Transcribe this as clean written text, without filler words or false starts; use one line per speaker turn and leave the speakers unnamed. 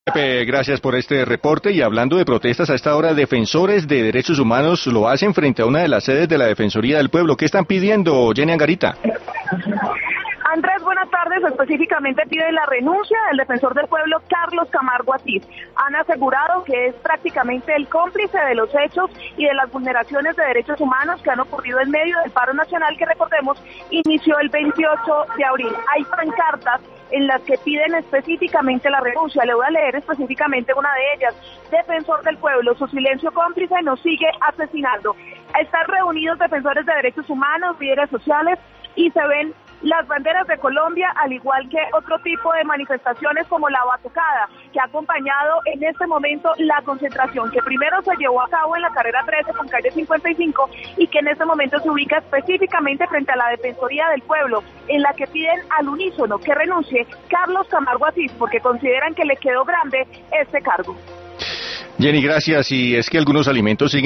Pepe, gracias por este reporte. Y hablando de protestas, a esta hora defensores de derechos humanos lo hacen frente a una de las sedes de la Defensoría del Pueblo. ¿Qué están pidiendo, Jenny Angarita?
Andrés, buenas tardes. Específicamente piden la renuncia del defensor del pueblo, Carlos Camargo Asís. Han asegurado que es prácticamente el cómplice de los hechos y de las vulneraciones de derechos humanos que han ocurrido en medio del paro nacional que, recordemos, inició el 28 de abril. Hay pancartas en las que piden específicamente la renuncia. Le voy a leer específicamente una de ellas. Defensor del pueblo, su silencio cómplice nos sigue asesinando. Están reunidos defensores de derechos humanos, líderes sociales, y se ven las banderas de Colombia, al igual que otro tipo de manifestaciones como la batucada, que ha acompañado en este momento la concentración, que primero se llevó a cabo en la carrera 13 con calle 55 y que en este momento se ubica específicamente frente a la Defensoría del Pueblo, en la que piden al unísono que renuncie Carlos Camargo Asís, porque consideran que le quedó grande este cargo.
Jenny, gracias. Y es que algunos alimentos siguen